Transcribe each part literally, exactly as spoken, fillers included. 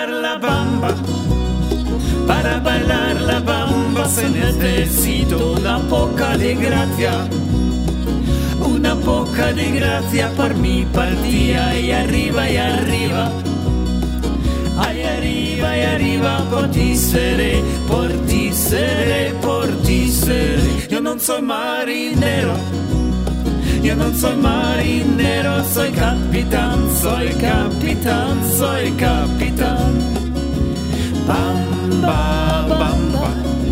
bailar la bamba, para bailar la bamba se necesito una poca de gracia, una poca de gracia por mi partida y arriba y arriba. Ay, arriba y arriba, por ti seré, por ti seré, por ti seré. Yo no soy marinero, yo no soy marinero, soy capitán, soy capitán, soy capitán. Bamba, bamba,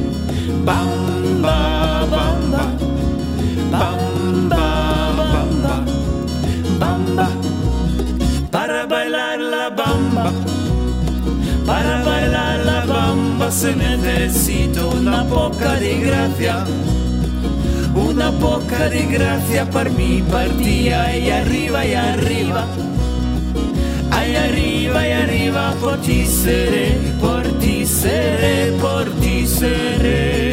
bamba, bamba, bamba, bamba, bamba, para bailar la bamba. Para bailar la bamba se necesita una poca de gracia, una poca de gracia para mi partida y arriba y arriba. Ay, arriba y arriba, por ti seré, por ti seré, por ti seré.